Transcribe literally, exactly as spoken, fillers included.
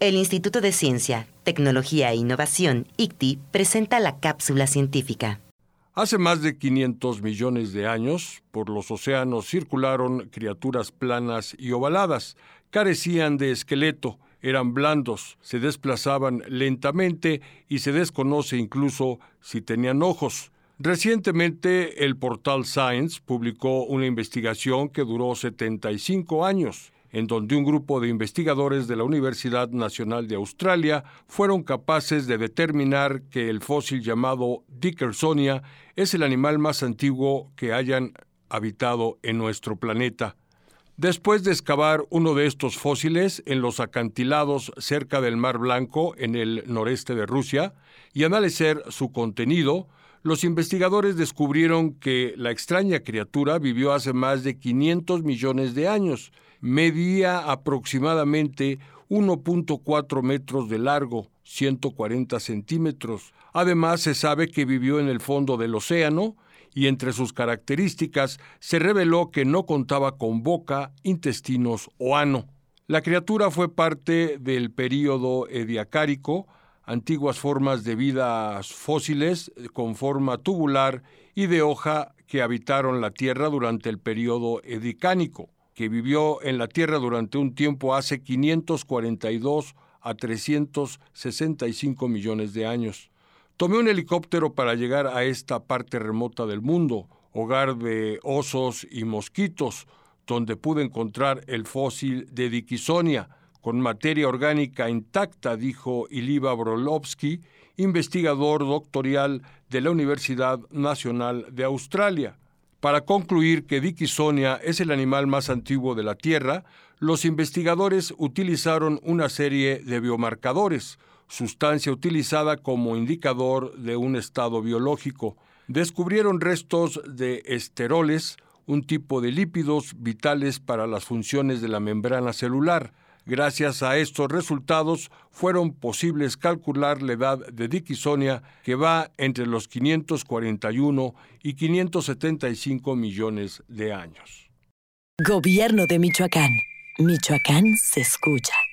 El Instituto de Ciencia, Tecnología e Innovación, I C T I, presenta la cápsula científica. Hace más de quinientos millones de años, por los océanos circularon criaturas planas y ovaladas. Carecían de esqueleto, eran blandos, se desplazaban lentamente y se desconoce incluso si tenían ojos. Recientemente, el portal Science publicó una investigación que duró setenta y cinco años, en donde un grupo de investigadores de la Universidad Nacional de Australia fueron capaces de determinar que el fósil llamado Dickersonia es el animal más antiguo que hayan habitado en nuestro planeta. Después de excavar uno de estos fósiles en los acantilados cerca del Mar Blanco, en el noreste de Rusia, y analizar su contenido, los investigadores descubrieron que la extraña criatura vivió hace más de quinientos millones de años. Medía aproximadamente uno punto cuatro metros de largo, ciento cuarenta centímetros. Además, se sabe que vivió en el fondo del océano y entre sus características se reveló que no contaba con boca, intestinos o ano. La criatura fue parte del período ediacárico, antiguas formas de vida fósiles con forma tubular y de hoja que habitaron la Tierra durante el período edicánico, que vivió en la Tierra durante un tiempo hace quinientos cuarenta y dos a trescientos sesenta y cinco millones de años. Tomé un helicóptero para llegar a esta parte remota del mundo, hogar de osos y mosquitos, donde pude encontrar el fósil de Dickersonia, con materia orgánica intacta, dijo Iliva Brolovsky, investigador doctoral de la Universidad Nacional de Australia. Para concluir que Dickersonia es el animal más antiguo de la Tierra, los investigadores utilizaron una serie de biomarcadores, sustancia utilizada como indicador de un estado biológico. Descubrieron restos de esteroles, un tipo de lípidos vitales para las funciones de la membrana celular. Gracias a estos resultados, fueron posibles calcular la edad de Dickersonia, que va entre los quinientos cuarenta y uno y quinientos setenta y cinco millones de años. Gobierno de Michoacán. Michoacán se escucha.